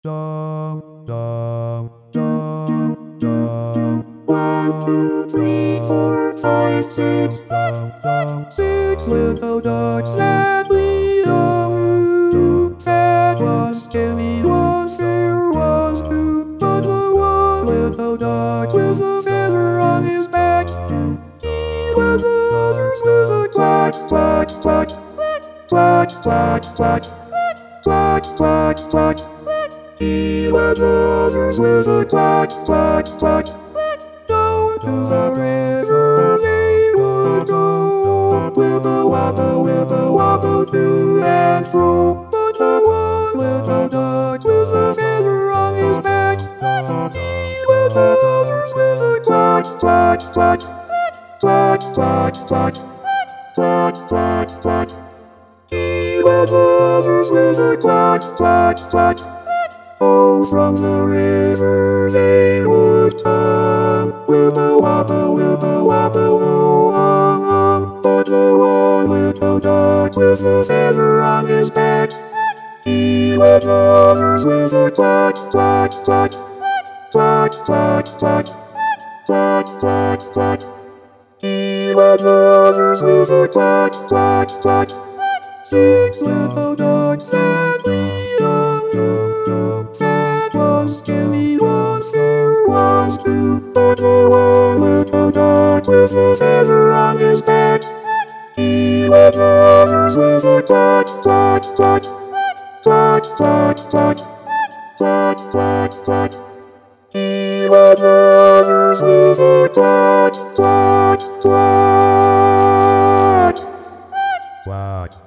Dum, dum, dum, dum. 1, 2, 3, 4, 5, 6, dum, dum. 6 little dogs that we do. That was scary once there was two. But the one little dog with a feather on his back. He was the others with a quack, quack, quack, quack, quack, quack, quack, quack, quack. He was the others with a quack, quack, quack. Down to the river they would go. With a wobble to and fro. But the one little dog with a feather on his back. He was the others with a quack, quack, quack, quack, quack, quack, quack, quack, quack. He was the others with a quack, quack, quack. Oh, from the river they would come. With a wobble, oh. But the one little dog with a feather on his back. He was the others with a quack, quack, quack, quack, quack, quack, quack, quack, quack. He was the others with a quack, quack, quack. 6 little dogs that we do. That was scary once there was two. But the one little dog with a feather on his back. He was the others with a quack, quack, quack, quack, quack, quack, quack, quack, quack. He was the others with a quack, quack, quack, quack.